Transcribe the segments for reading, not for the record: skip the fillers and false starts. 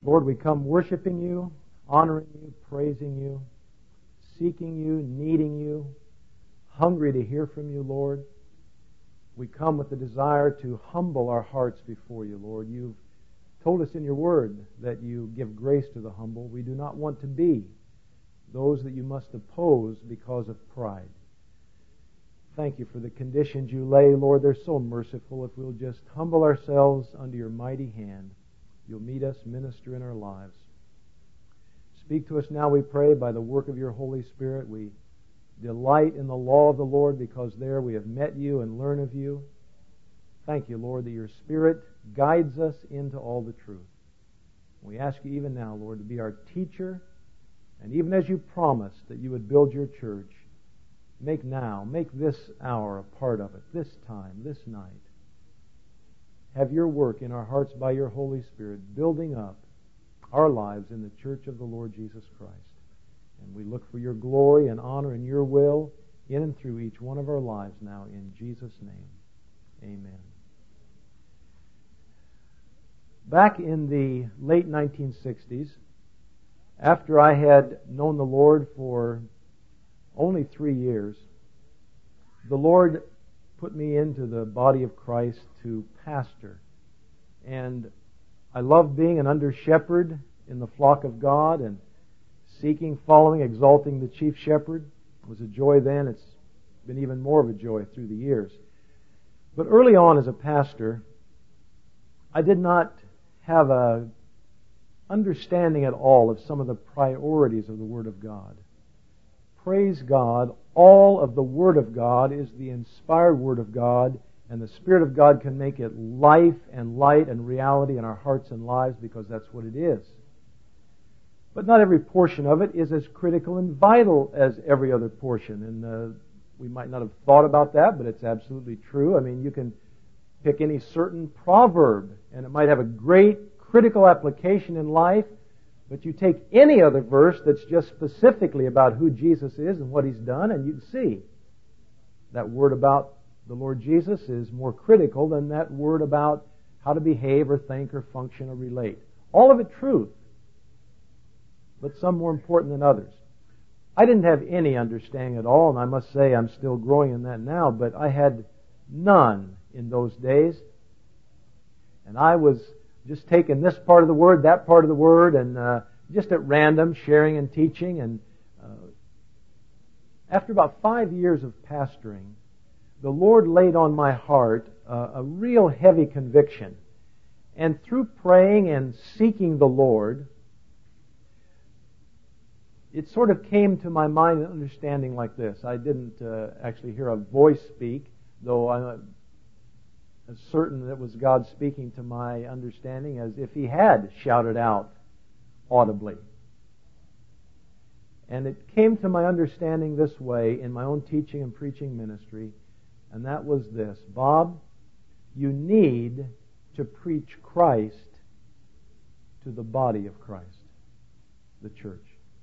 Lord, we come worshiping You, honoring You, praising You, seeking You, needing You, hungry to hear from You, Lord. We come with the desire to humble our hearts before You, Lord. You've told us in Your Word that You give grace to the humble. We do not want to be those that You must oppose because of pride. Thank You for the conditions You lay, Lord. They're so merciful. If we'll just humble ourselves under Your mighty hand, You'll meet us, minister in our lives. Speak to us now, we pray, by the work of Your Holy Spirit. We delight in the law of the Lord because there we have met You and learn of You. Thank You, Lord, that Your Spirit guides us into all the truth. We ask You even now, Lord, to be our teacher, and even as You promised that You would build Your church, make this hour a part of it, this time, this night. Have Your work in our hearts by Your Holy Spirit, building up our lives in the church of the Lord Jesus Christ. And we look for Your glory and honor and Your will in and through each one of our lives now, in Jesus' name. Amen. Back in the late 1960s, after I had known the Lord for only 3 years, the Lord put me into the body of Christ to pastor. And I loved being an under-shepherd in the flock of God and seeking, following, exalting the chief shepherd. It was a joy then. It's been even more of a joy through the years. But early on as a pastor, I did not have a understanding at all of some of the priorities of the Word of God. Praise God, all of the Word of God is the inspired Word of God, and the Spirit of God can make it life and light and reality in our hearts and lives because that's what it is. But not every portion of it is as critical and vital as every other portion. And we might not have thought about that, but it's absolutely true. I mean, you can pick any certain proverb, and it might have a great critical application in life, but you take any other verse that's just specifically about who Jesus is and what He's done, and you can see that word about the Lord Jesus is more critical than that word about how to behave or think or function or relate. All of it truth, but some more important than others. I didn't have any understanding at all, and I must say I'm still growing in that now, but I had none in those days. And I was just taking this part of the Word, that part of the Word, and just at random, sharing and teaching. And after about 5 years of pastoring, the Lord laid on my heart a real heavy conviction. And through praying and seeking the Lord, it sort of came to my mind and understanding like this. I didn't actually hear a voice speak, though I'm certain that it was God speaking to my understanding as if He had shouted out audibly. And it came to my understanding this way in my own teaching and preaching ministry, and that was this: Bob, you need to preach Christ to the body of Christ, the church.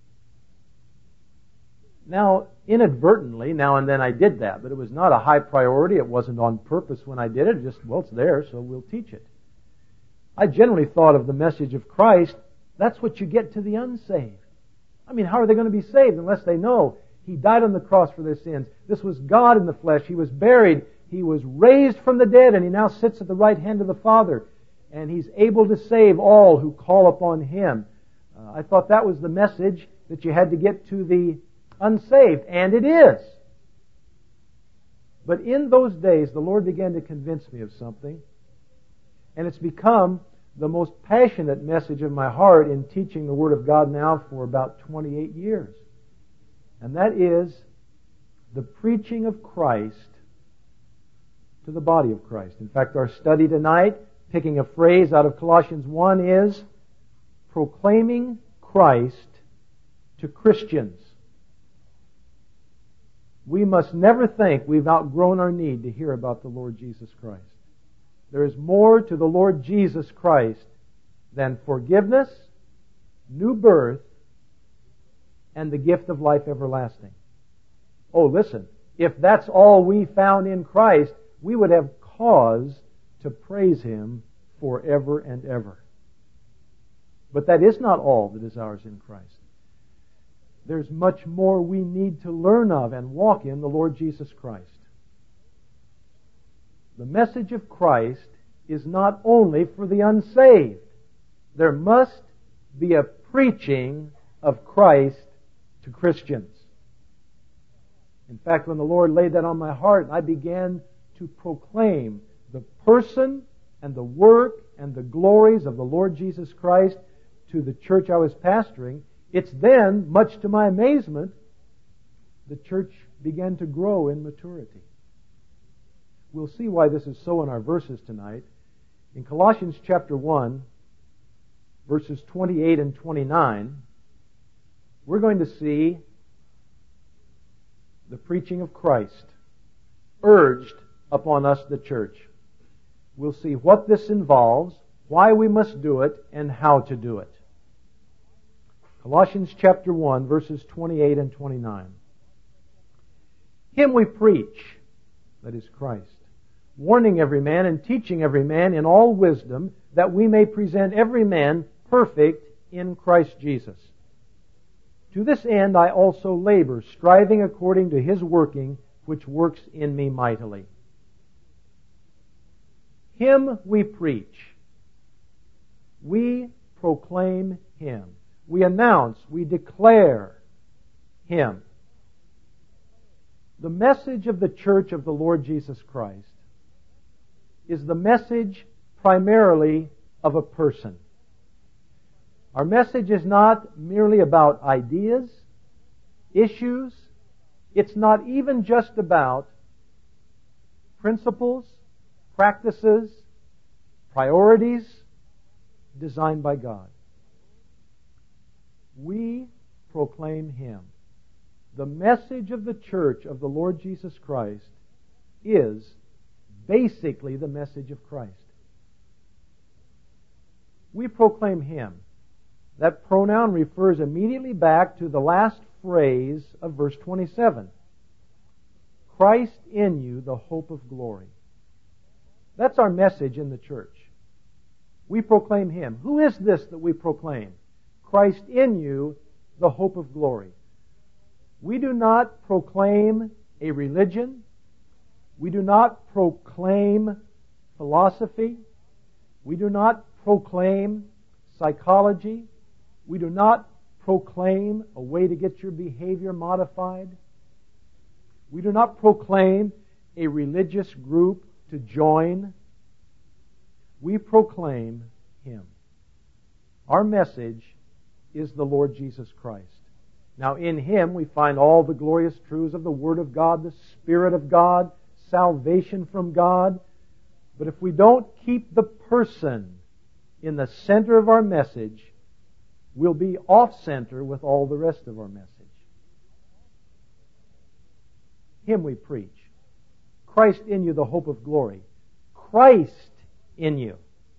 Now, inadvertently, now and then I did that, but it was not a high priority. It wasn't on purpose when I did it. Just, well, it's there, so we'll teach it. I generally thought of the message of Christ, that's what you get to the unsaved. I mean, how are they going to be saved unless they know He died on the cross for their sins? This was God in the flesh. He was buried. He was raised from the dead, and He now sits at the right hand of the Father. And He's able to save all who call upon Him. I thought that was the message that you had to get to the unsaved, and it is. But in those days, the Lord began to convince me of something, and it's become the most passionate message of my heart in teaching the Word of God now for about 28 years. And that is the preaching of Christ to the body of Christ. In fact, our study tonight, picking a phrase out of Colossians 1, is proclaiming Christ to Christians. We must never think we've outgrown our need to hear about the Lord Jesus Christ. There is more to the Lord Jesus Christ than forgiveness, new birth, and the gift of life everlasting. Oh, listen, if that's all we found in Christ, we would have cause to praise Him forever and ever. But that is not all that is ours in Christ. There's much more we need to learn of and walk in the Lord Jesus Christ. The message of Christ is not only for the unsaved. There must be a preaching of Christ to Christians. In fact, when the Lord laid that on my heart, I began to proclaim the person and the work and the glories of the Lord Jesus Christ to the church I was pastoring. It's then, much to my amazement, the church began to grow in maturity. We'll see why this is so in our verses tonight. In Colossians chapter 1, verses 28 and 29, we're going to see the preaching of Christ urged upon us, the church. We'll see what this involves, why we must do it, and how to do it. Colossians chapter 1, verses 28 and 29. Him we preach, that is Christ, warning every man and teaching every man in all wisdom, that we may present every man perfect in Christ Jesus. To this end I also labor, striving according to His working, which works in me mightily. Him we preach. We proclaim Him. We announce, we declare Him. The message of the church of the Lord Jesus Christ is the message primarily of a person. Our message is not merely about ideas, issues. It's not even just about principles, practices, priorities designed by God. We proclaim Him. The message of the church of the Lord Jesus Christ is basically the message of Christ. We proclaim Him. That pronoun refers immediately back to the last phrase of verse 27. Christ in you, the hope of glory. That's our message in the church. We proclaim Him. Who is this that we proclaim? Christ in you, the hope of glory. We do not proclaim a religion. We do not proclaim philosophy. We do not proclaim psychology. We do not proclaim a way to get your behavior modified. We do not proclaim a religious group to join. We proclaim Him. Our message is the Lord Jesus Christ. Now in Him we find all the glorious truths of the Word of God, the Spirit of God, salvation from God. But if we don't keep the person in the center of our message, we'll be off-center with all the rest of our message. Him we preach. Christ in you, the hope of glory. Christ in you.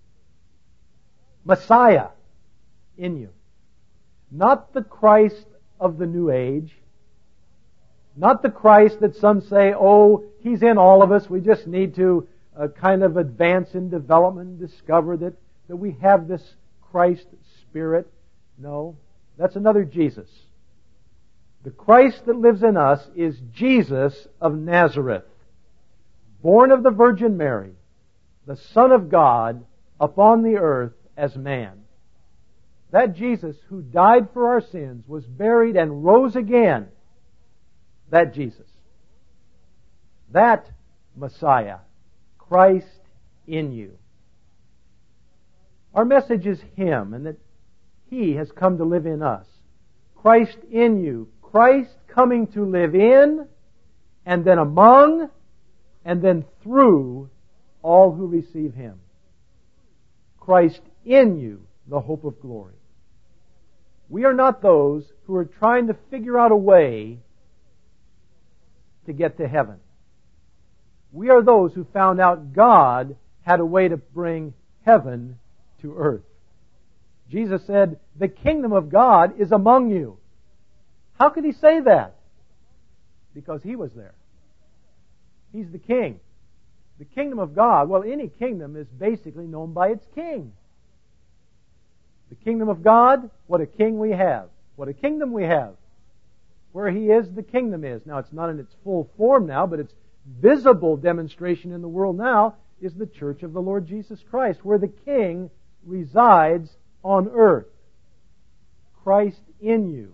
Messiah in you. Not the Christ of the New Age. Not the Christ that some say, oh, He's in all of us. We just need to kind of advance in development and discover that we have this Christ Spirit. No, that's another Jesus. The Christ that lives in us is Jesus of Nazareth, born of the Virgin Mary, the Son of God upon the earth as man. That Jesus who died for our sins, was buried and rose again. That Jesus. That Messiah. Christ in you. Our message is Him, and that He has come to live in us. Christ in you. Christ coming to live in, and then among, and then through all who receive Him. Christ in you, the hope of glory. We are not those who are trying to figure out a way to get to heaven. We are those who found out God had a way to bring heaven to earth. Jesus said, the kingdom of God is among you. How could He say that? Because He was there. He's the king. The kingdom of God, well, any kingdom is basically known by its king. The kingdom of God, what a king we have. What a kingdom we have. Where He is, the kingdom is. Now, it's not in its full form now, but its visible demonstration in the world now is the church of the Lord Jesus Christ, where the King resides on earth. Christ in you.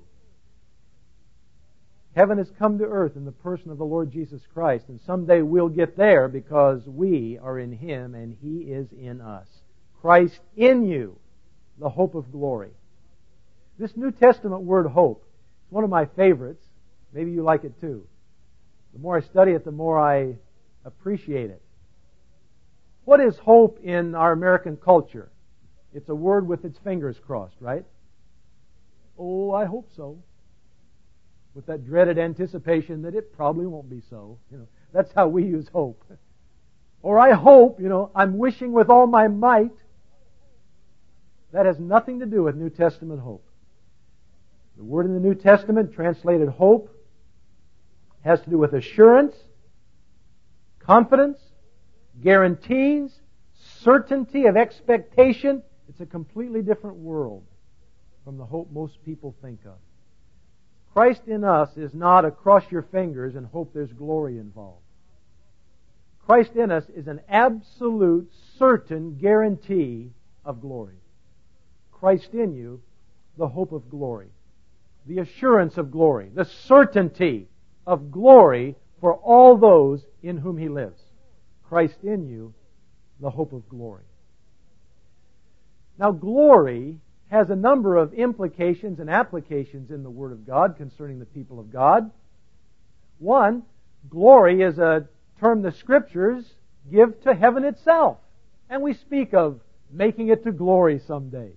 Heaven has come to earth in the person of the Lord Jesus Christ, and someday we'll get there because we are in Him and He is in us. Christ in you, the hope of glory. This New Testament word hope is one of my favorites. Maybe you like it too. The more I study it, the more I appreciate it. What is hope in our American culture? It's a word with its fingers crossed, right? Oh, I hope so. With that dreaded anticipation that it probably won't be so. That's how we use hope. Or I hope, I'm wishing with all my might. That has nothing to do with New Testament hope. The word in the New Testament, translated hope, has to do with assurance, confidence, guarantees, certainty of expectation. It's a completely different world from the hope most people think of. Christ in us is not a cross your fingers and hope there's glory involved. Christ in us is an absolute, certain guarantee of glory. Christ in you, the hope of glory, the assurance of glory, the certainty of glory for all those in whom He lives. Christ in you, the hope of glory. Now, glory has a number of implications and applications in the Word of God concerning the people of God. One, glory is a term the Scriptures give to heaven itself. And we speak of making it to glory someday.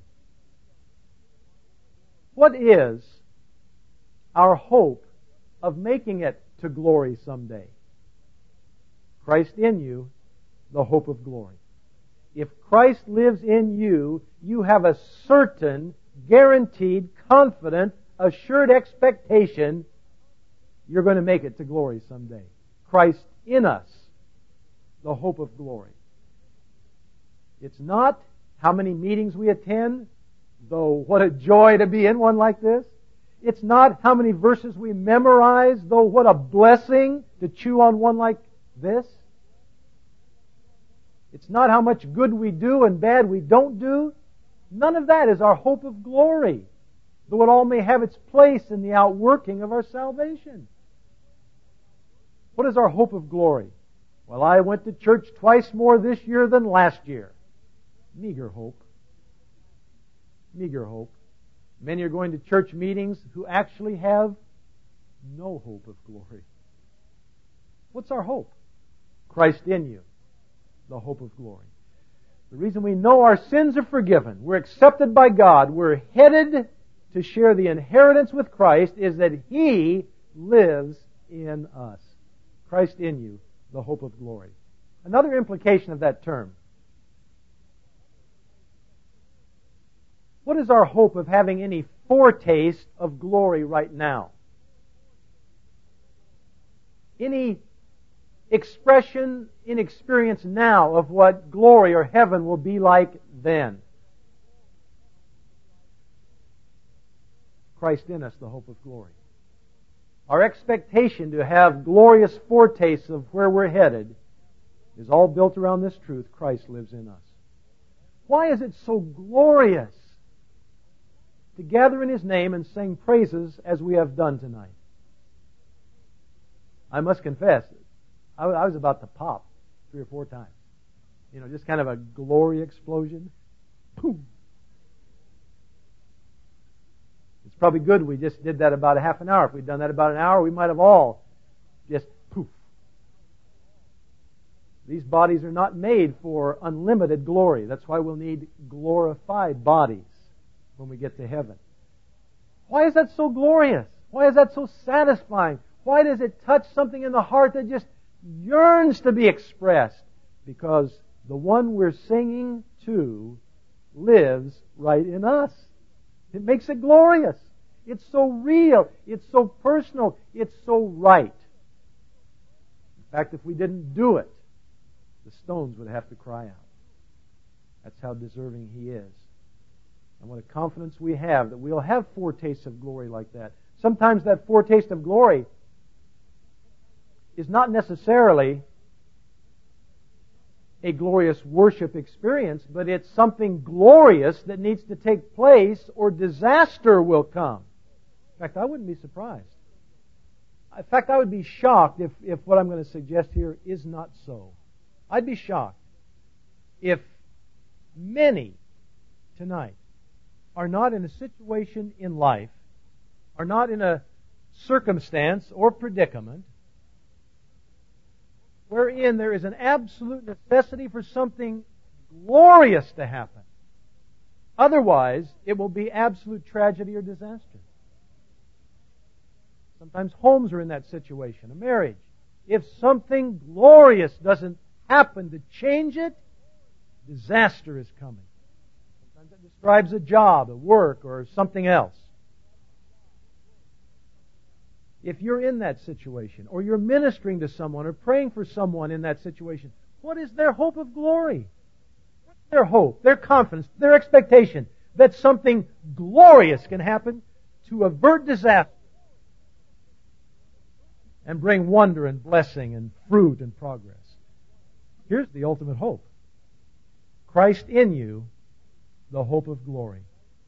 What is our hope of making it to glory someday? Christ in you, the hope of glory. If Christ lives in you, you have a certain, guaranteed, confident, assured expectation you're going to make it to glory someday. Christ in us, the hope of glory. It's not how many meetings we attend, though what a joy to be in one like this. It's not how many verses we memorize, though what a blessing to chew on one like this. It's not how much good we do and bad we don't do. None of that is our hope of glory, though it all may have its place in the outworking of our salvation. What is our hope of glory? Well, I went to church twice more this year than last year. Meager hope. Meager hope. Many are going to church meetings who actually have no hope of glory. What's our hope? Christ in you, the hope of glory. The reason we know our sins are forgiven, we're accepted by God, we're headed to share the inheritance with Christ, is that He lives in us. Christ in you, the hope of glory. Another implication of that term. What is our hope of having any foretaste of glory right now? Any expression in experience now of what glory or heaven will be like then? Christ in us, the hope of glory. Our expectation to have glorious foretastes of where we're headed is all built around this truth: Christ lives in us. Why is it so glorious to gather in His name and sing praises as we have done tonight? I must confess, I was about to pop 3 or 4 times. Just kind of a glory explosion. Boom. It's probably good we just did that about a half an hour. If we'd done that about an hour, we might have all just poof. These bodies are not made for unlimited glory. That's why we'll need glorified bodies when we get to heaven. Why is that so glorious? Why is that so satisfying? Why does it touch something in the heart that just yearns to be expressed? Because the one we're singing to lives right in us. It makes it glorious. It's so real. It's so personal. It's so right. In fact, if we didn't do it, the stones would have to cry out. That's how deserving He is And what a confidence we have that we'll have foretastes of glory like that. Sometimes that foretaste of glory is not necessarily a glorious worship experience, but it's something glorious that needs to take place or disaster will come. In fact, I wouldn't be surprised. In fact, I would be shocked if what I'm going to suggest here is not so. I'd be shocked if many tonight are not in a situation in life, are not in a circumstance or predicament wherein there is an absolute necessity for something glorious to happen. Otherwise, it will be absolute tragedy or disaster. Sometimes homes are in that situation, a marriage. If something glorious doesn't happen to change it, disaster is coming. Sometimes it describes a job, a work, or something else. If you're in that situation, or you're ministering to someone, or praying for someone in that situation, what is their hope of glory? What's their hope, their confidence, their expectation that something glorious can happen to avert disaster and bring wonder and blessing and fruit and progress? Here's the ultimate hope. Christ in you, the hope of glory.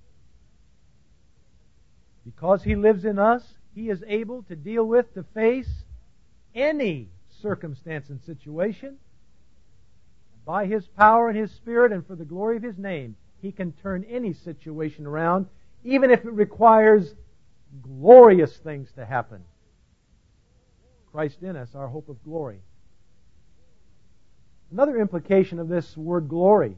Because He lives in us, He is able to deal with, to face any circumstance and situation. By His power and His Spirit and for the glory of His name, He can turn any situation around, even if it requires glorious things to happen. Christ in us, our hope of glory. Another implication of this word glory.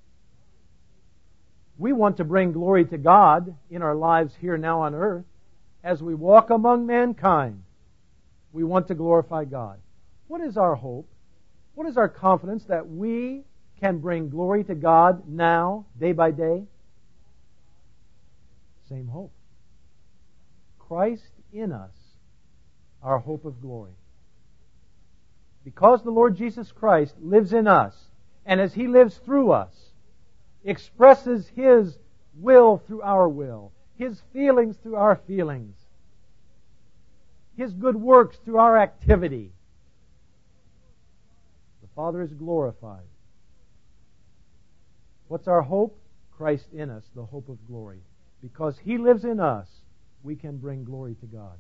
We want to bring glory to God in our lives here now on earth. As we walk among mankind, we want to glorify God. What is our hope? What is our confidence that we can bring glory to God now, day by day? Same hope. Christ in us, our hope of glory. Because the Lord Jesus Christ lives in us, and as He lives through us, expresses His will through our will, His feelings through our feelings, His good works through our activity, the Father is glorified. What's our hope? Christ in us, the hope of glory. Because He lives in us, we can bring glory to God.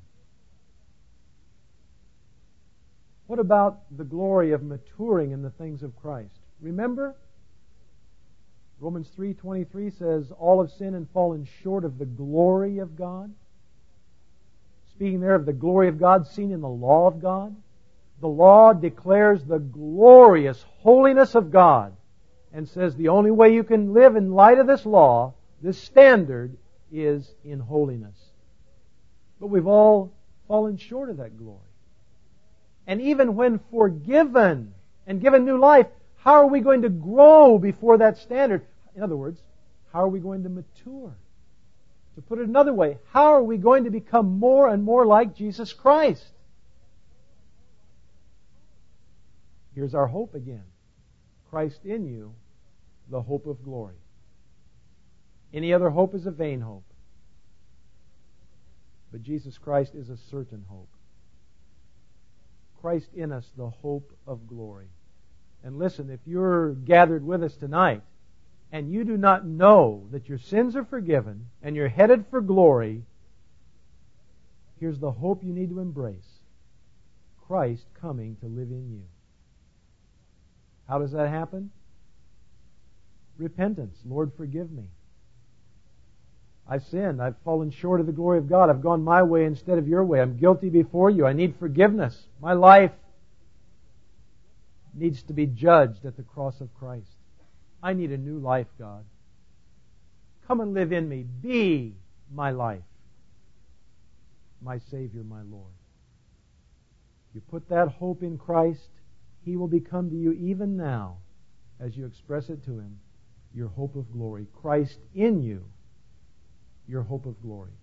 What about the glory of maturing in the things of Christ? Remember, Romans 3:23 says, all have sinned and fallen short of the glory of God. Speaking there of the glory of God seen in the law of God. The law declares the glorious holiness of God and says the only way you can live in light of this law, this standard, is in holiness. But we've all fallen short of that glory. And even when forgiven and given new life, how are we going to grow before that standard? In other words, how are we going to mature? To put it another way, how are we going to become more and more like Jesus Christ? Here's our hope again. Christ in you, the hope of glory. Any other hope is a vain hope. But Jesus Christ is a certain hope. Christ in us, the hope of glory. And listen, if you're gathered with us tonight, and you do not know that your sins are forgiven, and you're headed for glory, here's the hope you need to embrace. Christ coming to live in you. How does that happen? Repentance. Lord, forgive me. I've sinned. I've fallen short of the glory of God. I've gone my way instead of your way. I'm guilty before you. I need forgiveness. My life needs to be judged at the cross of Christ. I need a new life, God. Come and live in me. Be my life. My Savior, my Lord. You put that hope in Christ, He will become to you even now, as you express it to Him, your hope of glory. Christ in you, your hope of glory.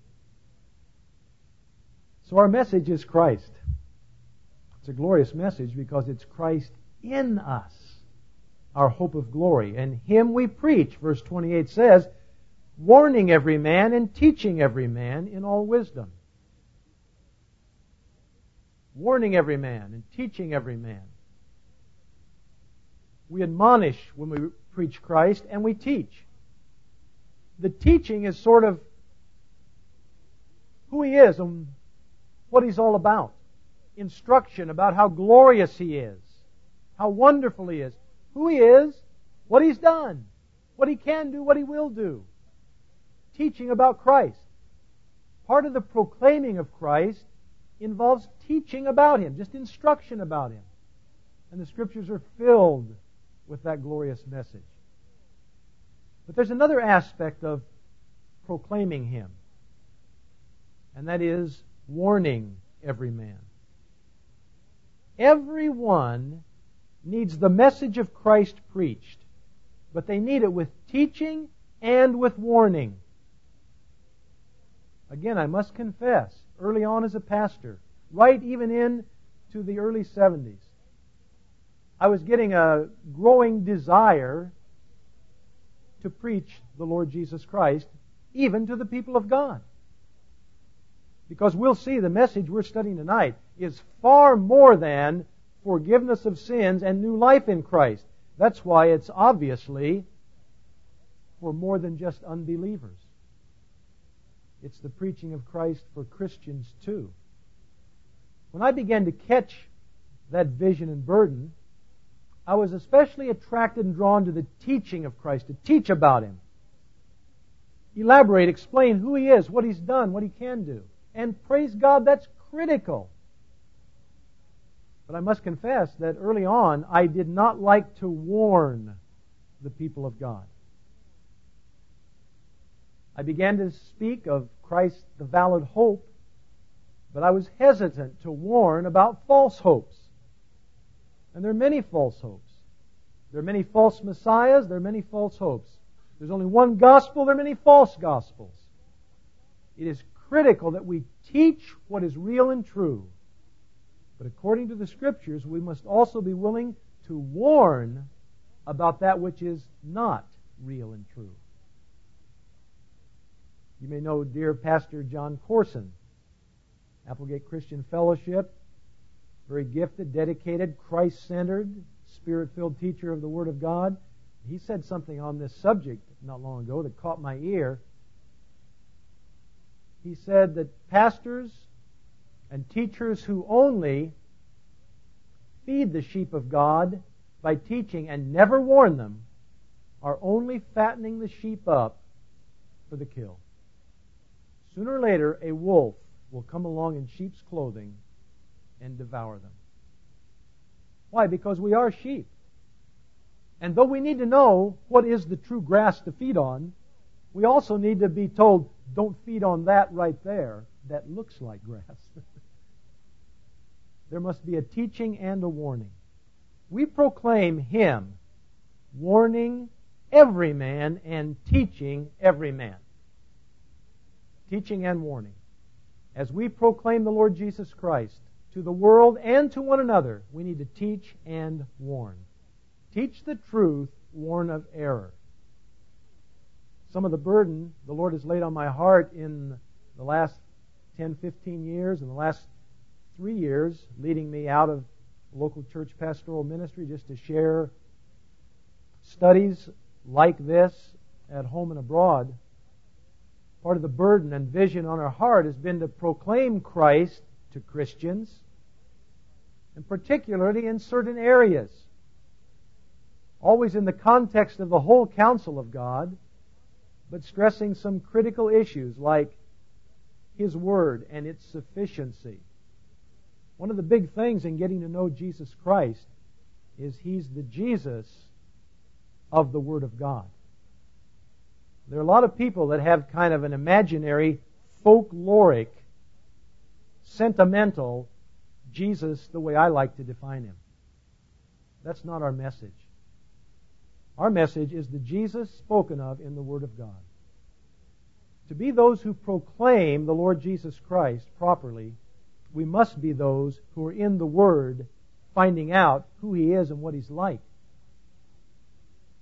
So our message is Christ. It's a glorious message because it's Christ in us, our hope of glory. And Him we preach, verse 28 says, warning every man and teaching every man in all wisdom. Warning every man and teaching every man. We admonish when we preach Christ, and we teach. The teaching is sort of who He is and what He's all about. Instruction about how glorious He is, how wonderful He is, who He is, what He's done, what He can do, what He will do. Teaching about Christ. Part of the proclaiming of Christ involves teaching about Him, just instruction about Him. And the Scriptures are filled with that glorious message. But there's another aspect of proclaiming Him, and that is warning every man. Everyone needs the message of Christ preached, but they need it with teaching and with warning. Again, I must confess, early on as a pastor, right even into the early 70s, I was getting a growing desire to preach the Lord Jesus Christ, even to the people of God. Because we'll see the message we're studying tonight is far more than forgiveness of sins and new life in Christ. That's why it's obviously for more than just unbelievers. It's the preaching of Christ for Christians too. When I began to catch that vision and burden, I was especially attracted and drawn to the teaching of Christ, to teach about Him. Elaborate, explain who He is, what He's done, what He can do. And praise God, that's critical. But I must confess that early on, I did not like to warn the people of God. I began to speak of Christ, the valid hope, but I was hesitant to warn about false hopes. And there are many false hopes. There are many false messiahs, there are many false hopes. There's only one gospel, there are many false gospels. It is critical that we teach what is real and true. But according to the Scriptures, we must also be willing to warn about that which is not real and true. You may know dear Pastor John Corson, Applegate Christian Fellowship, very gifted, dedicated, Christ-centered, Spirit-filled teacher of the Word of God. He said something on this subject not long ago that caught my ear. He said that pastors and teachers who only feed the sheep of God by teaching and never warn them are only fattening the sheep up for the kill. Sooner or later, a wolf will come along in sheep's clothing and devour them. Why? Because we are sheep. And though we need to know what is the true grass to feed on, we also need to be told, don't feed on that right there that looks like grass. There must be a teaching and a warning. We proclaim Him, warning every man and teaching every man. Teaching and warning. As we proclaim the Lord Jesus Christ to the world and to one another, we need to teach and warn. Teach the truth, warn of error. Some of the burden the Lord has laid on my heart in the last 10, 15 years, and the last 3 years, leading me out of local church pastoral ministry just to share studies like this at home and abroad. Part of the burden and vision on our heart has been to proclaim Christ to Christians, and particularly in certain areas. Always in the context of the whole counsel of God, but stressing some critical issues like His Word and its sufficiency. One of the big things in getting to know Jesus Christ is He's the Jesus of the Word of God. There are a lot of people that have kind of an imaginary, folkloric, sentimental Jesus the way I like to define Him. That's not our message. Our message is the Jesus spoken of in the Word of God. To be those who proclaim the Lord Jesus Christ properly, we must be those who are in the Word, finding out who He is and what He's like.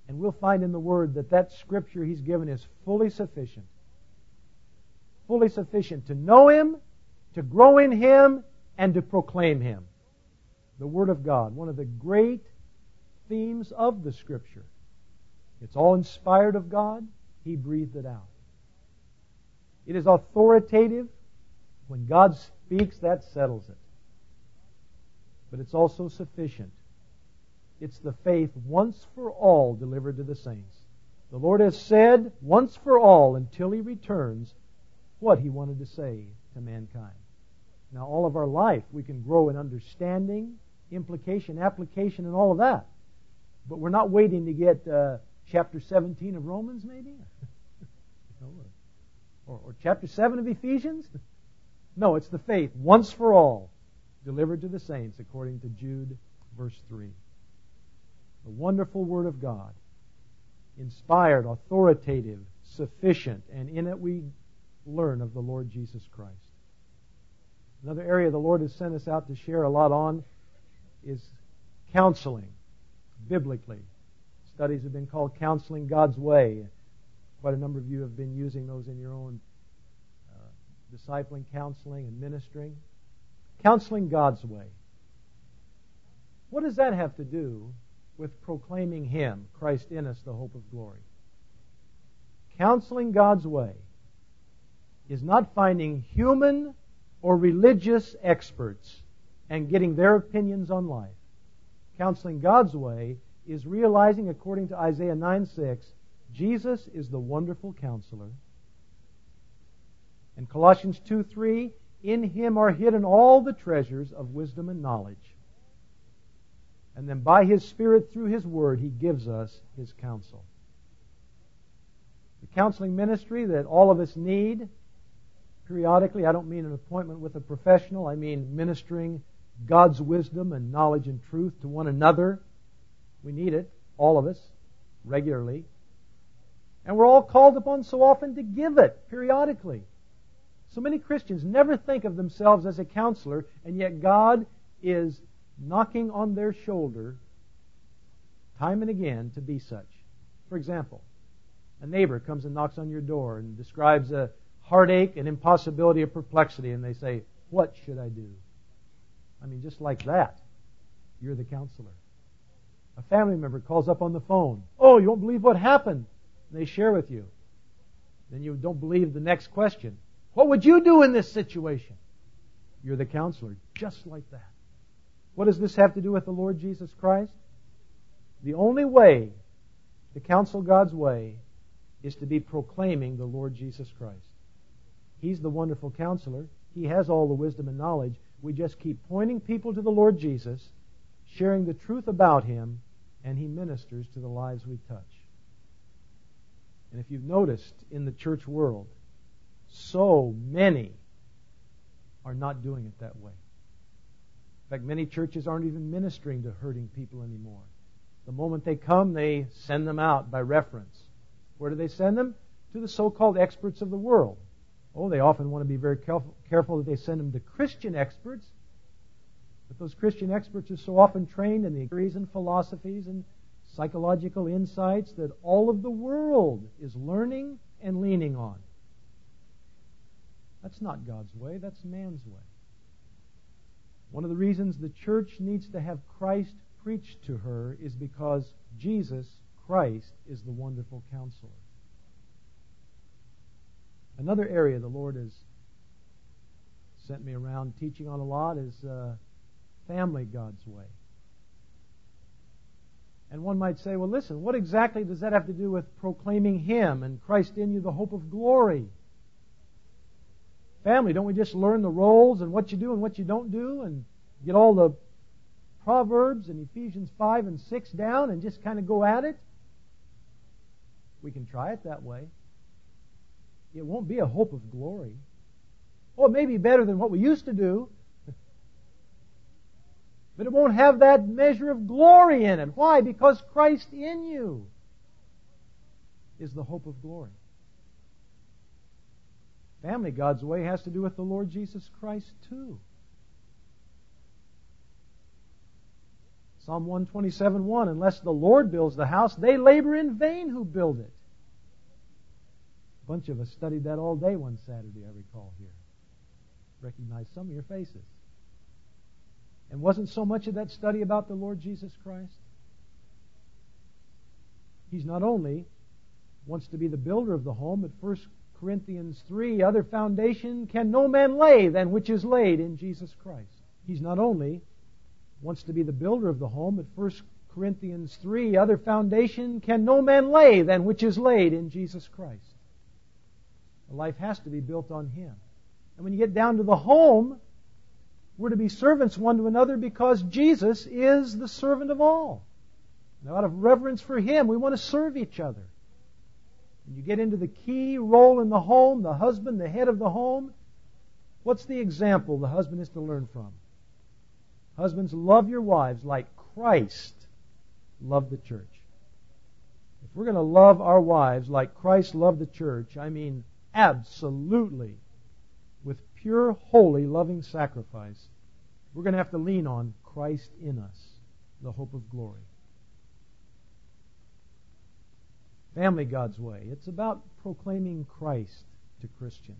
And we'll find in the Word that that Scripture He's given is fully sufficient. Fully sufficient to know Him, to grow in Him, and to proclaim Him. The Word of God, one of the great themes of the Scripture. It's all inspired of God. He breathed it out. It is authoritative. When God speaks, that settles it. But it's also sufficient. It's the faith once for all delivered to the saints. The Lord has said once for all until He returns what He wanted to say to mankind. Now, all of our life we can grow in understanding, implication, application, and all of that. But we're not waiting to get chapter 17 of Romans, maybe? or chapter 7 of Ephesians? No, it's the faith once for all delivered to the saints, according to Jude, verse 3. The wonderful Word of God, inspired, authoritative, sufficient, and in it we learn of the Lord Jesus Christ. Another area the Lord has sent us out to share a lot on is counseling, biblically. Studies have been called Counseling God's Way. Quite a number of you have been using those in your own discipling, counseling, and ministering. Counseling God's Way. What does that have to do with proclaiming Him, Christ in us, the hope of glory? Counseling God's way is not finding human or religious experts and getting their opinions on life. Counseling God's way is realizing, according to Isaiah 9:6, Jesus is the wonderful counselor. And Colossians 2:3, in Him are hidden all the treasures of wisdom and knowledge. And then by His Spirit, through His Word, He gives us His counsel. The counseling ministry that all of us need periodically, I don't mean an appointment with a professional, I mean ministering God's wisdom and knowledge and truth to one another. We need it, all of us, regularly. And we're all called upon so often to give it periodically. So many Christians never think of themselves as a counselor, and yet God is knocking on their shoulder time and again to be such. For example, a neighbor comes and knocks on your door and describes a heartache, an impossibility, a perplexity, and they say, "What should I do?" I mean, just like that, you're the counselor. A family member calls up on the phone. "Oh, you won't believe what happened." And they share with you. Then you don't believe the next question. "What would you do in this situation?" You're the counselor, just like that. What does this have to do with the Lord Jesus Christ? The only way to counsel God's way is to be proclaiming the Lord Jesus Christ. He's the wonderful counselor. He has all the wisdom and knowledge. We just keep pointing people to the Lord Jesus, sharing the truth about Him, and He ministers to the lives we touch. And if you've noticed in the church world, so many are not doing it that way. In fact, many churches aren't even ministering to hurting people anymore. The moment they come, they send them out by reference. Where do they send them? To the so-called experts of the world. Oh, they often want to be very careful that they send them to Christian experts. But those Christian experts are so often trained in the theories and philosophies and psychological insights that all of the world is learning and leaning on. That's not God's way. That's man's way. One of the reasons the church needs to have Christ preached to her is because Jesus Christ is the wonderful counselor. Another area the Lord has sent me around teaching on a lot is family God's way. And one might say, well, listen, what exactly does that have to do with proclaiming Him and Christ in you, the hope of glory? Family, don't we just learn the roles and what you do and what you don't do and get all the Proverbs and Ephesians 5 and 6 down and just kind of go at it? We can try it that way. It won't be a hope of glory. Well, it may be better than what we used to do, but it won't have that measure of glory in it. Why? Because Christ in you is the hope of glory. Family God's way has to do with the Lord Jesus Christ too. Psalm 127:1, unless the Lord builds the house, they labor in vain who build it. A bunch of us studied that all day one Saturday, I recall here. Recognize some of your faces. And wasn't so much of that study about the Lord Jesus Christ? He's not only wants to be the builder of the home, but 1 Corinthians 3, other foundation can no man lay than which is laid in Jesus Christ. He's not only wants to be the builder of the home, but 1 Corinthians 3, other foundation can no man lay than which is laid in Jesus Christ. The life has to be built on Him. And when you get down to the home, we're to be servants one to another because Jesus is the servant of all. Now, out of reverence for Him, we want to serve each other. When you get into the key role in the home, the husband, the head of the home, what's the example the husband is to learn from? Husbands, love your wives like Christ loved the church. If we're going to love our wives like Christ loved the church, I mean absolutely, with pure, holy, loving sacrifice, we're going to have to lean on Christ in us, the hope of glory. Family God's way. It's about proclaiming Christ to Christians.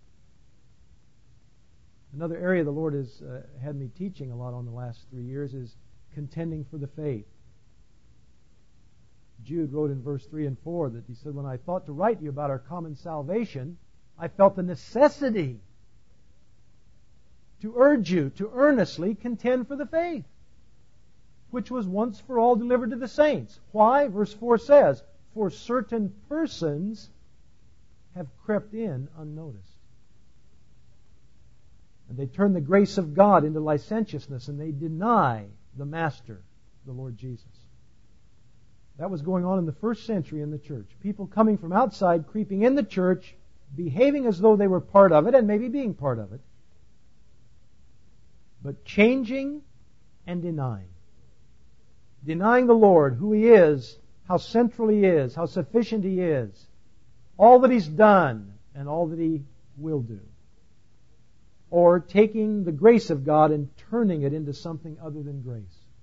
Another area the Lord has had me teaching a lot on the last 3 years is contending for the faith. Jude wrote in verse 3 and 4 that he said, when I thought to write to you about our common salvation, I felt the necessity to urge you to earnestly contend for the faith, which was once for all delivered to the saints. Why? Verse 4 says, for certain persons have crept in unnoticed. And they turn the grace of God into licentiousness, and they deny the Master, the Lord Jesus. That was going on in the first century in the church. People coming from outside, creeping in the church, behaving as though they were part of it, and maybe being part of it, but changing and denying. Denying the Lord, who He is, how central He is, how sufficient He is, all that He's done, and all that He will do. Or taking the grace of God and turning it into something other than grace.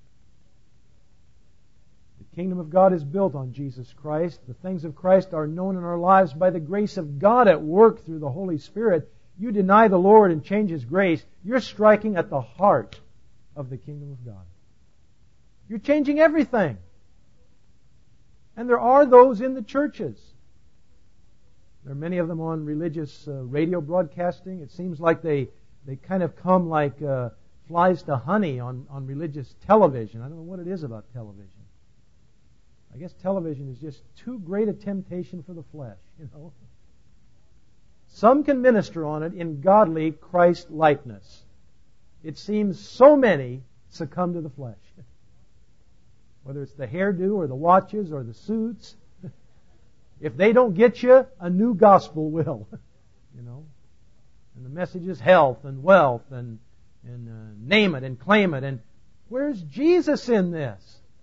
The kingdom of God is built on Jesus Christ. The things of Christ are known in our lives by the grace of God at work through the Holy Spirit. You deny the Lord and change His grace, you're striking at the heart of the kingdom of God. You're changing everything. And there are those in the churches. There are many of them on religious radio broadcasting. It seems like they kind of come like flies to honey on religious television. I don't know what it is about television. I guess television is just too great a temptation for the flesh, you know. Some can minister on it in godly Christ likeness. It seems so many succumb to the flesh. Whether it's the hairdo or the watches or the suits. If they don't get you, a new gospel will. You know. And the message is health and wealth and name it and claim it. And where's Jesus in this?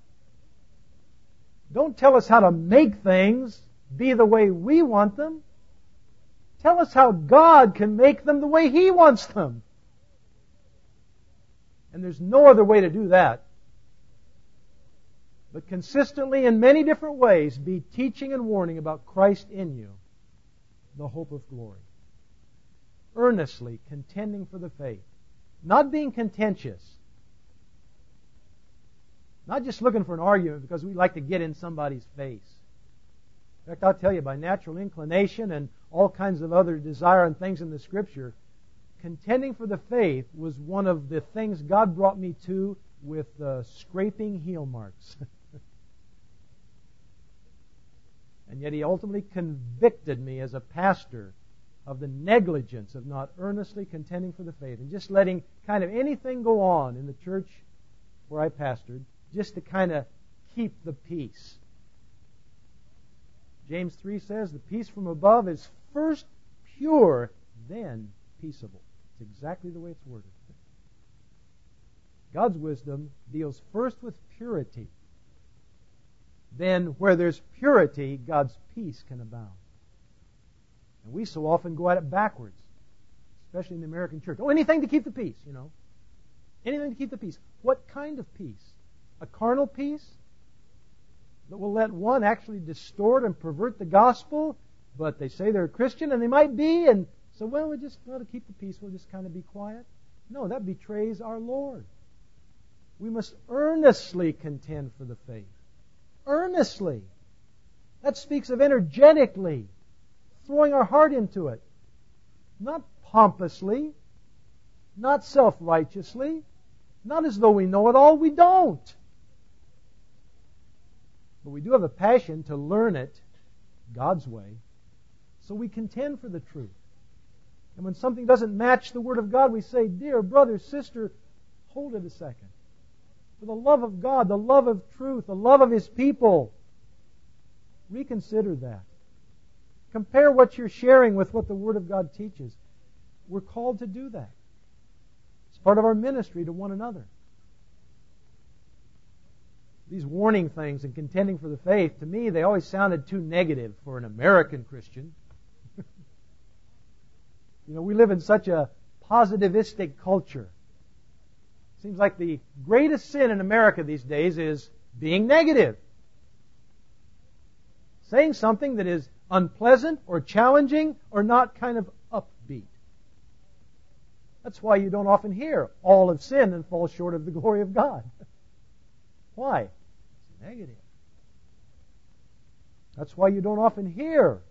Don't tell us how to make things be the way we want them. Tell us how God can make them the way He wants them. And there's no other way to do that. But consistently, in many different ways, be teaching and warning about Christ in you, the hope of glory. Earnestly contending for the faith. Not being contentious. Not just looking for an argument because we like to get in somebody's face. In fact, I'll tell you, by natural inclination and all kinds of other desire and things in the Scripture, contending for the faith was one of the things God brought me to with scraping heel marks. And yet He ultimately convicted me as a pastor of the negligence of not earnestly contending for the faith and just letting kind of anything go on in the church where I pastored just to kind of keep the peace. James 3 says the peace from above is first pure, then peaceable. It's exactly the way it's worded. God's wisdom deals first with purity. Then, where there's purity, God's peace can abound. And we so often go at it backwards, especially in the American church. Oh, anything to keep the peace, you know. Anything to keep the peace. What kind of peace? A carnal peace that will let one actually distort and pervert the gospel, but they say they're a Christian, and they might be, and so, well, to keep the peace, we'll just kind of be quiet. No, that betrays our Lord. We must earnestly contend for the faith. Earnestly. That speaks of energetically, throwing our heart into it. Not pompously, not self-righteously, not as though we know it all. We don't. But we do have a passion to learn it God's way, so we contend for the truth. And when something doesn't match the Word of God, we say, dear brother, sister, hold it a second. For the love of God, the love of truth, the love of His people, reconsider that. Compare what you're sharing with what the Word of God teaches. We're called to do that. It's part of our ministry to one another. These warning things and contending for the faith, to me, they always sounded too negative for an American Christian. We live in such a positivistic culture. Seems like the greatest sin in America these days is being negative. Saying something that is unpleasant or challenging or not kind of upbeat. That's why you don't often hear all have sinned and fall short of the glory of God. Why? It's negative. That's why you don't often hear,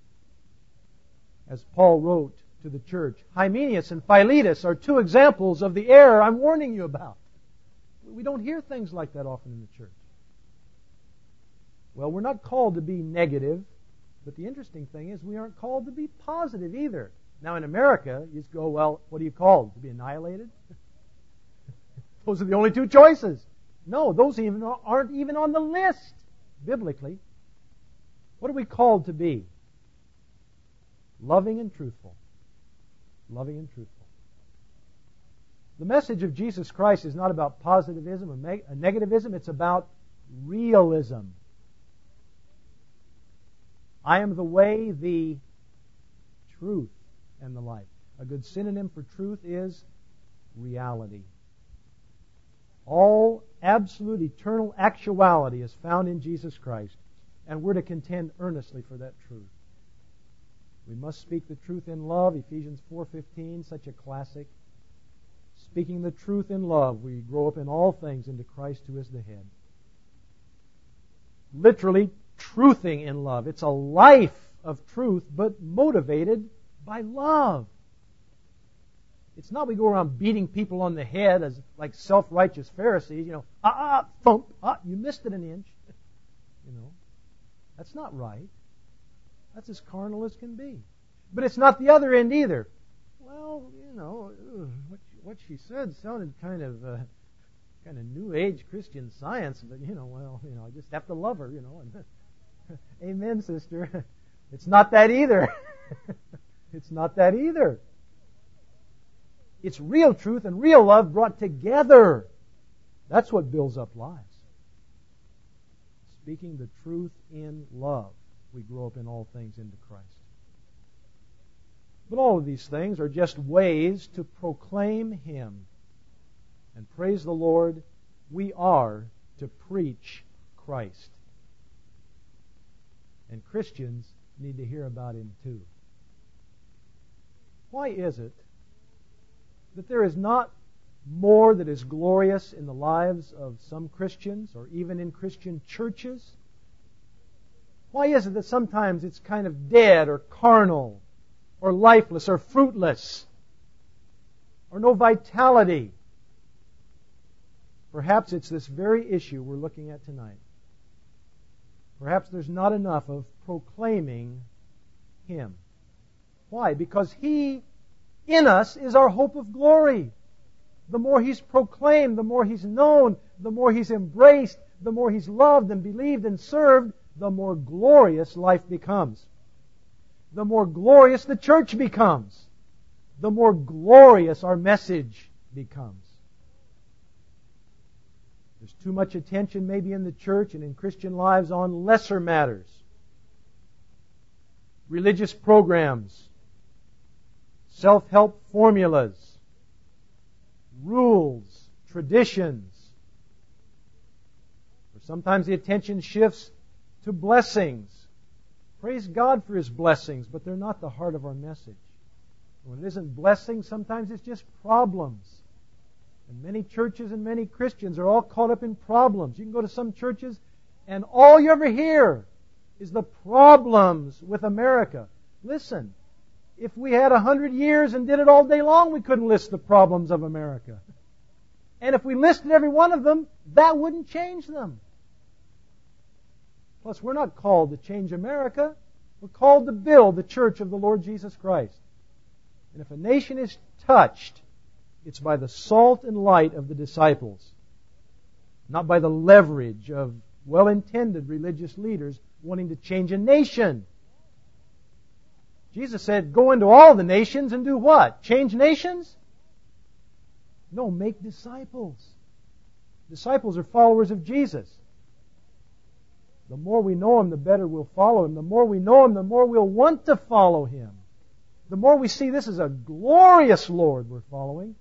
as Paul wrote to the church, Hymenaeus and Philetus are two examples of the error I'm warning you about. We don't hear things like that often in the church. Well, we're not called to be negative, but the interesting thing is we aren't called to be positive either. Now in America, you just go, well, what are you called? To be annihilated? Those are the only two choices. No, those aren't even on the list, biblically. What are we called to be? Loving and truthful. Loving and truthful. The message of Jesus Christ is not about positivism or negativism. It's about realism. I am the way, the truth, and the life. A good synonym for truth is reality. All absolute eternal actuality is found in Jesus Christ, and we're to contend earnestly for that truth. We must speak the truth in love, Ephesians 4:15, such a classic. Speaking the truth in love, we grow up in all things into Christ who is the head. Literally, truthing in love. It's a life of truth, but motivated by love. It's not we go around beating people on the head as like self-righteous Pharisees, thump, you missed it an inch. That's not right. That's as carnal as can be. But it's not the other end either. Well, what she said sounded kind of New Age Christian Science, but I just have to love her, And, amen, sister. It's not that either. It's not that either. It's real truth and real love brought together. That's what builds up lives. Speaking the truth in love, we grow up in all things into Christ. But all of these things are just ways to proclaim Him. And praise the Lord, we are to preach Christ. And Christians need to hear about Him too. Why is it that there is not more that is glorious in the lives of some Christians or even in Christian churches? Why is it that sometimes it's kind of dead or carnal or lifeless or fruitless or no vitality? Perhaps it's this very issue we're looking at tonight. Perhaps there's not enough of proclaiming Him. Why? Because He in us is our hope of glory. The more He's proclaimed, the more He's known, the more He's embraced, the more He's loved and believed and served, the more glorious life becomes. The more glorious the church becomes. The more glorious our message becomes. There's too much attention maybe in the church and in Christian lives on lesser matters. Religious programs, self-help formulas, rules, traditions, Sometimes the attention shifts to blessings. Praise God for His blessings, but they're not the heart of our message. When it isn't blessings, sometimes it's just problems. And many churches and many Christians are all caught up in problems. You can go to some churches and all you ever hear is the problems with America. Listen, if we had 100 years and did it all day long, we couldn't list the problems of America. And if we listed every one of them, that wouldn't change them. Plus, we're not called to change America. We're called to build the church of the Lord Jesus Christ. And if a nation is touched, it's by the salt and light of the disciples, not by the leverage of well-intended religious leaders wanting to change a nation. Jesus said, go into all the nations and do what? Change nations? No, make disciples. Disciples are followers of Jesus. The more we know Him, the better we'll follow Him. The more we know Him, the more we'll want to follow Him. The more we see this is a glorious Lord we're following,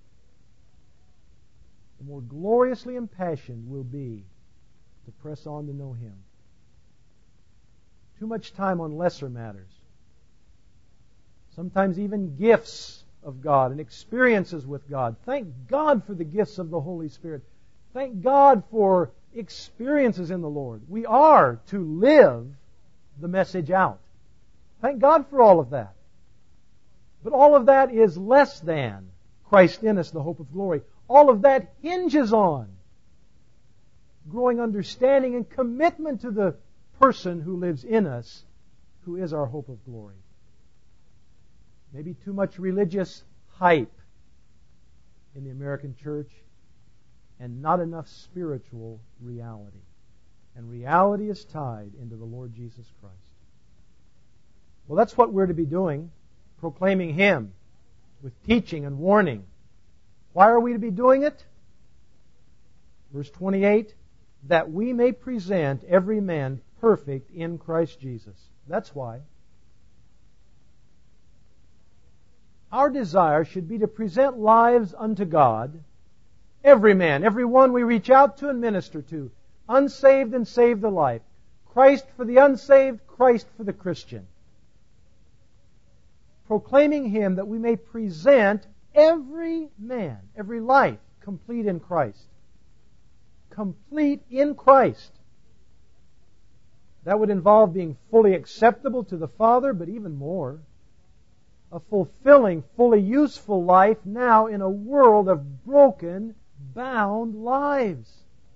the more gloriously impassioned we'll be to press on to know Him. Too much time on lesser matters. Sometimes even gifts of God and experiences with God. Thank God for the gifts of the Holy Spirit. Thank God for experiences in the Lord. We are to live the message out. Thank God for all of that. But all of that is less than Christ in us, the hope of glory. All of that hinges on growing understanding and commitment to the person who lives in us, who is our hope of glory. Maybe too much religious hype in the American church and not enough spiritual reality. And reality is tied into the Lord Jesus Christ. Well, that's what we're to be doing, proclaiming Him with teaching and warning. Why are we to be doing it? Verse 28, that we may present every man perfect in Christ Jesus. That's why. Our desire should be to present lives unto God, every man, every one we reach out to and minister to, unsaved and saved alike. Christ for the unsaved, Christ for the Christian. Proclaiming Him that we may present every man, every life, complete in Christ. Complete in Christ. That would involve being fully acceptable to the Father, but even more, a fulfilling, fully useful life now in a world of broken, bound lives.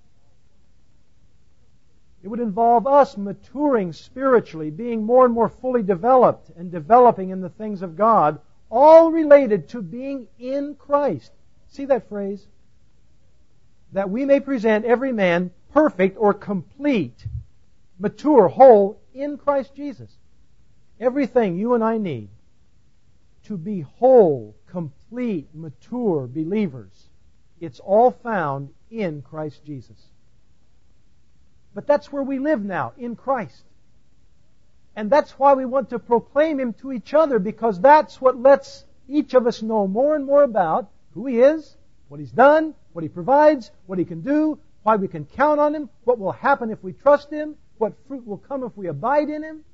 It would involve us maturing spiritually, being more and more fully developed and developing in the things of God, all related to being in Christ. See that phrase? That we may present every man perfect or complete, mature, whole in Christ Jesus. Everything you and I need to be whole, complete, mature believers, it's all found in Christ Jesus. But that's where we live now, in Christ. And that's why we want to proclaim Him to each other, because that's what lets each of us know more and more about who He is, what He's done, what He provides, what He can do, why we can count on Him, what will happen if we trust Him, what fruit will come if we abide in Him.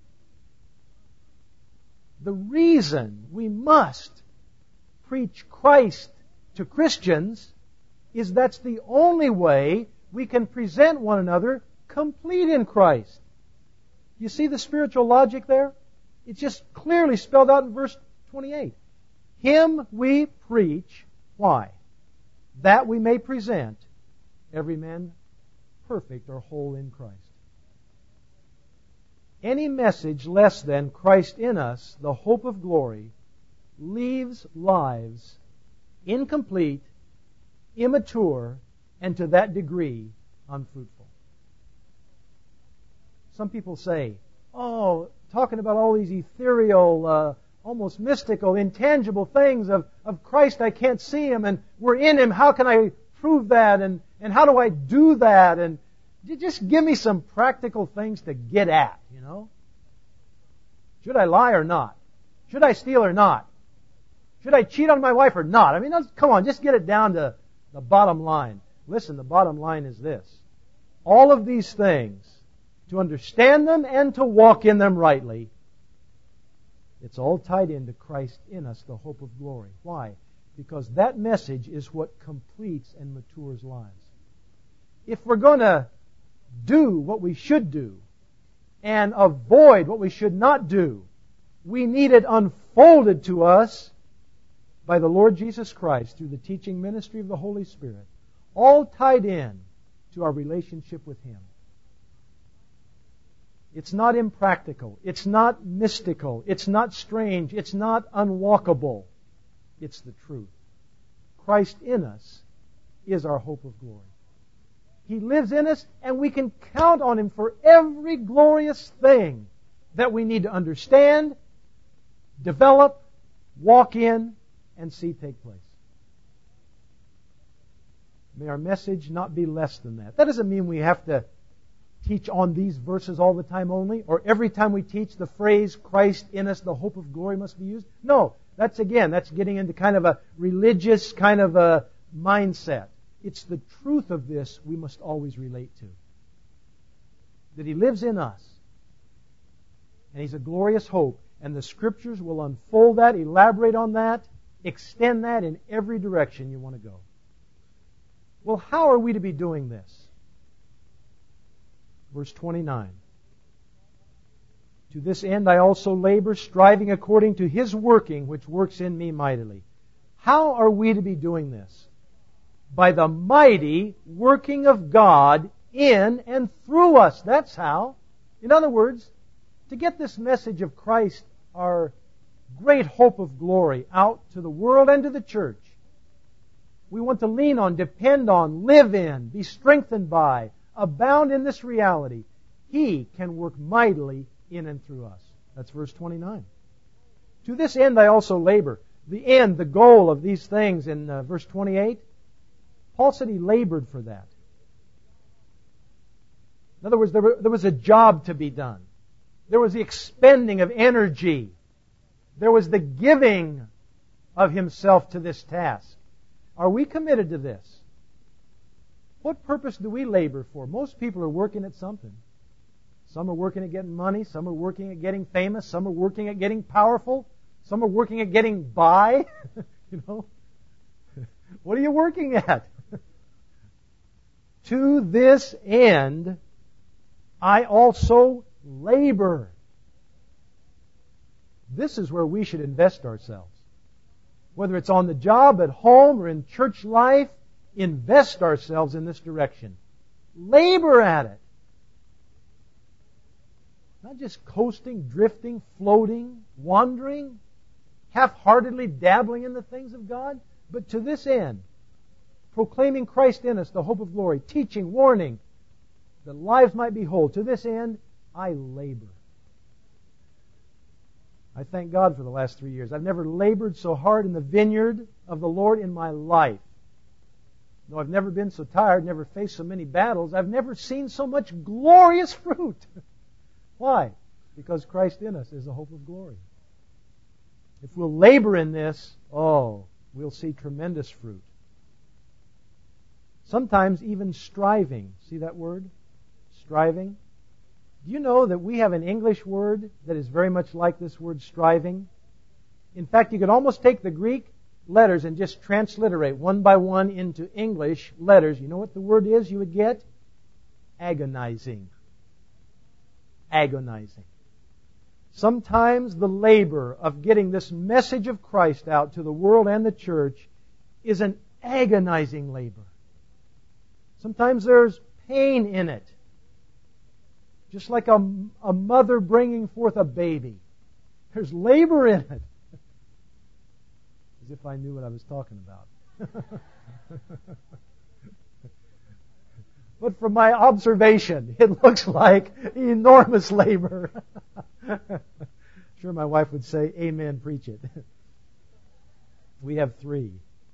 The reason we must preach Christ to Christians is that's the only way we can present one another complete in Christ. You see the spiritual logic there? It's just clearly spelled out in verse 28. Him we preach. Why? That we may present every man perfect or whole in Christ. Any message less than Christ in us, the hope of glory, leaves lives incomplete, immature, and to that degree unfruitful. Some people say, oh, talking about all these ethereal, almost mystical, intangible things of Christ, I can't see Him, and we're in Him, how can I prove that, and how do I do that, and just give me some practical things to get at, you know. Should I lie or not? Should I steal or not? Should I cheat on my wife or not? I mean, come on, just get it down to the bottom line. Listen, the bottom line is this. all of these things, to understand them and to walk in them rightly, it's all tied into Christ in us, the hope of glory. Why? Because that message is what completes and matures lives. If we're going to do what we should do and avoid what we should not do, we need it unfolded to us by the Lord Jesus Christ through the teaching ministry of the Holy Spirit, all tied in to our relationship with Him. It's not impractical. It's not mystical. It's not strange. It's not unwalkable. It's the truth. Christ in us is our hope of glory. He lives in us, and we can count on Him for every glorious thing that we need to understand, develop, walk in, and see take place. May our message not be less than that. That doesn't mean we have to teach on these verses all the time only, or every time we teach the phrase Christ in us, the hope of glory must be used. No, that's getting into kind of a religious kind of a mindset. It's the truth of this we must always relate to. That He lives in us. And He's a glorious hope. And the Scriptures will unfold that, elaborate on that, extend that in every direction you want to go. Well, how are we to be doing this? Verse 29. To this end I also labor, striving according to His working, which works in me mightily. How are we to be doing this? By the mighty working of God in and through us. That's how. In other words, to get this message of Christ, our great hope of glory, out to the world and to the church, we want to lean on, depend on, live in, be strengthened by, abound in this reality. He can work mightily in and through us. That's verse 29. To this end I also labor. The end, the goal of these things in verse 28, Paul said he labored for that. In other words, there was a job to be done. There was the expending of energy. There was the giving of himself to this task. Are we committed to this? What purpose do we labor for? Most people are working at something. Some are working at getting money. Some are working at getting famous. Some are working at getting powerful. Some are working at getting by. You know? What are you working at? To this end, I also labor. This is where we should invest ourselves. Whether it's on the job, at home, or in church life, invest ourselves in this direction. Labor at it. Not just coasting, drifting, floating, wandering, half-heartedly dabbling in the things of God, but to this end, proclaiming Christ in us, the hope of glory, teaching, warning, that lives might be whole. To this end, I labor. I thank God for the last 3 years. I've never labored so hard in the vineyard of the Lord in my life. Though I've never been so tired, never faced so many battles, I've never seen so much glorious fruit. Why? Because Christ in us is the hope of glory. If we'll labor in this, we'll see tremendous fruit. Sometimes even striving. See that word? Striving. Do you know that we have an English word that is very much like this word striving? In fact, you could almost take the Greek letters and just transliterate one by one into English letters. You know what the word is you would get? Agonizing. Agonizing. Sometimes the labor of getting this message of Christ out to the world and the church is an agonizing labor. Sometimes there's pain in it. Just like a mother bringing forth a baby. There's labor in it. As if I knew what I was talking about. But from my observation, it looks like enormous labor. Sure, my wife would say, amen, preach it. We have 3.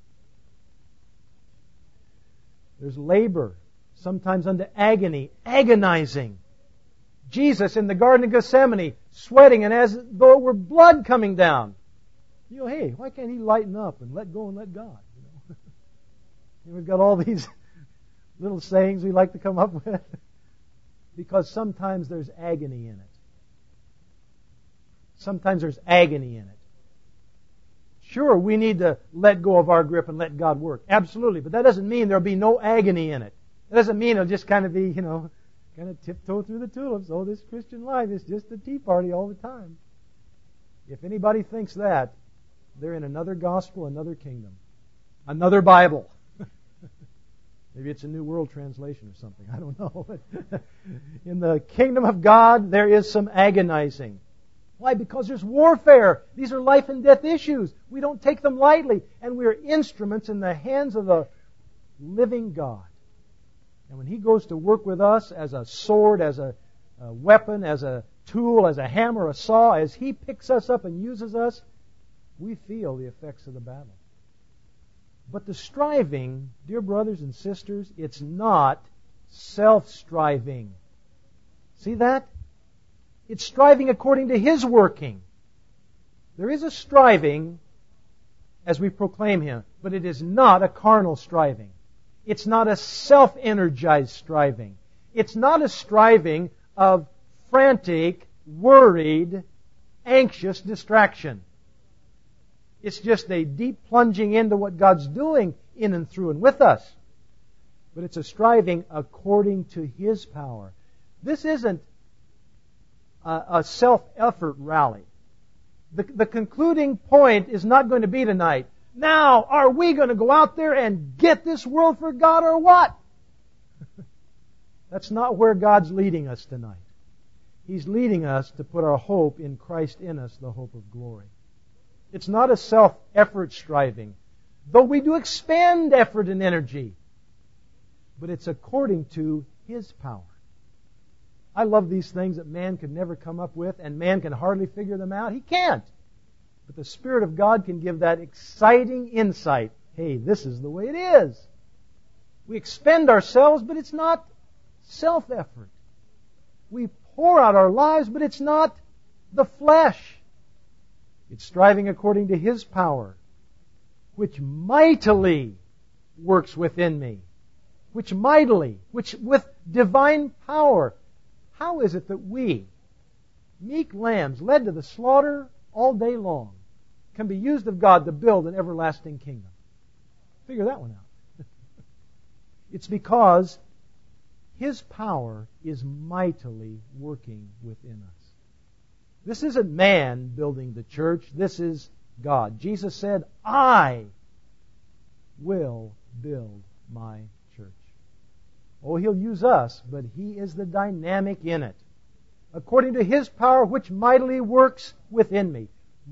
There's labor, sometimes unto agony, agonizing. Jesus in the Garden of Gethsemane, sweating, and as though it were blood coming down. You know, hey, why can't He lighten up and let go and let God? You know? We've got all these little sayings we like to come up with? Because sometimes there's agony in it. Sometimes there's agony in it. Sure, we need to let go of our grip and let God work. Absolutely. But that doesn't mean there'll be no agony in it. That doesn't mean it'll just kind of be, kind of tiptoe through the tulips. Oh, this Christian life is just a tea party all the time. If anybody thinks that, they're in another gospel, another kingdom, another Bible. Maybe it's a New World Translation or something. I don't know. But in the kingdom of God, there is some agonizing. Why? Because there's warfare. These are life and death issues. We don't take them lightly. And we're instruments in the hands of the living God. And when He goes to work with us as a sword, as a weapon, as a tool, as a hammer, a saw, as He picks us up and uses us, we feel the effects of the battle. But the striving, dear brothers and sisters, it's not self-striving. See that? It's striving according to His working. There is a striving as we proclaim Him, but it is not a carnal striving. It's not a self-energized striving. It's not a striving of frantic, worried, anxious distraction. It's just a deep plunging into what God's doing in and through and with us. But it's a striving according to His power. This isn't a self-effort rally. The concluding point is not going to be tonight, now, are we going to go out there and get this world for God or what? That's not where God's leading us tonight. He's leading us to put our hope in Christ in us, the hope of glory. It's not a self-effort striving, though we do expend effort and energy. But it's according to His power. I love these things that man could never come up with, and man can hardly figure them out. He can't. But the Spirit of God can give that exciting insight. Hey, this is the way it is. We expend ourselves, but it's not self-effort. We pour out our lives, but it's not the flesh. It's striving according to His power, which mightily works within me. Which with divine power. How is it that we, meek lambs led to the slaughter all day long, can be used of God to build an everlasting kingdom? Figure that one out. It's because His power is mightily working within us. This isn't man building the church. This is God. Jesus said, I will build my church. Oh, He'll use us, but He is the dynamic in it. According to His power, which mightily works within me,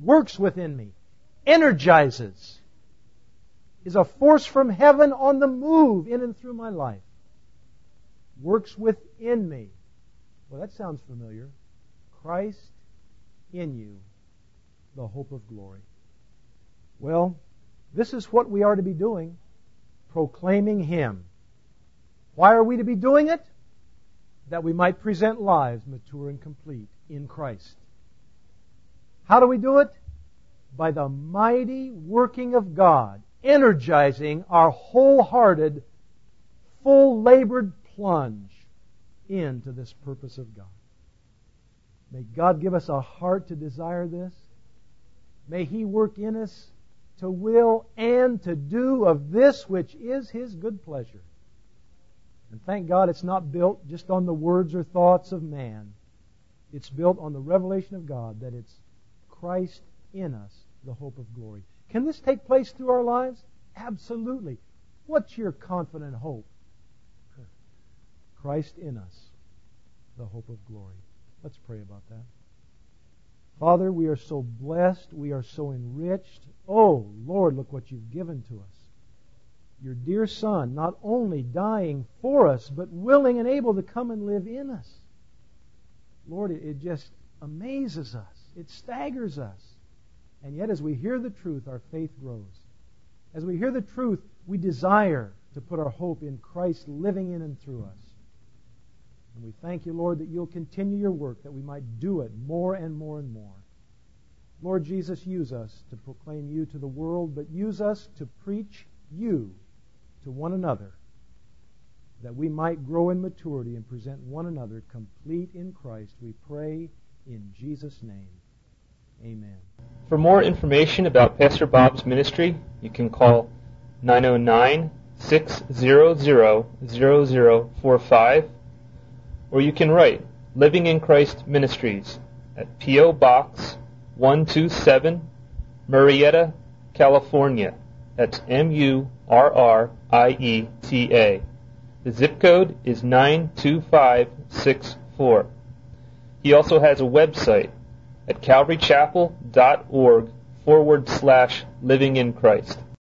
energizes, is a force from heaven on the move in and through my life. Works within me. Well, that sounds familiar. Christ in you, the hope of glory. Well, this is what we are to be doing, proclaiming Him. Why are we to be doing it? That we might present lives mature and complete in Christ. How do we do it? By the mighty working of God, energizing our wholehearted, full-labored plunge into this purpose of God. May God give us a heart to desire this. May He work in us to will and to do of this which is His good pleasure. And thank God it's not built just on the words or thoughts of man. It's built on the revelation of God that it's Christ in us, the hope of glory. Can this take place through our lives? Absolutely. What's your confident hope? Christ in us, the hope of glory. Let's pray about that. Father, we are so blessed. We are so enriched. Oh, Lord, look what You've given to us. Your dear Son, not only dying for us, but willing and able to come and live in us. Lord, it just amazes us. It staggers us. And yet as we hear the truth, our faith grows. As we hear the truth, we desire to put our hope in Christ living in and through us. And we thank You, Lord, that You'll continue Your work, that we might do it more and more and more. Lord Jesus, use us to proclaim You to the world, but use us to preach You to one another. that we might grow in maturity and present one another complete in Christ, we pray in Jesus' name. Amen. For more information about Pastor Bob's ministry, you can call 909-600-0045, or you can write Living in Christ Ministries at P.O. Box 127, Murrieta, California. That's Murrieta. The zip code is 92564. He also has a website at calvarychapel.org/living in Christ.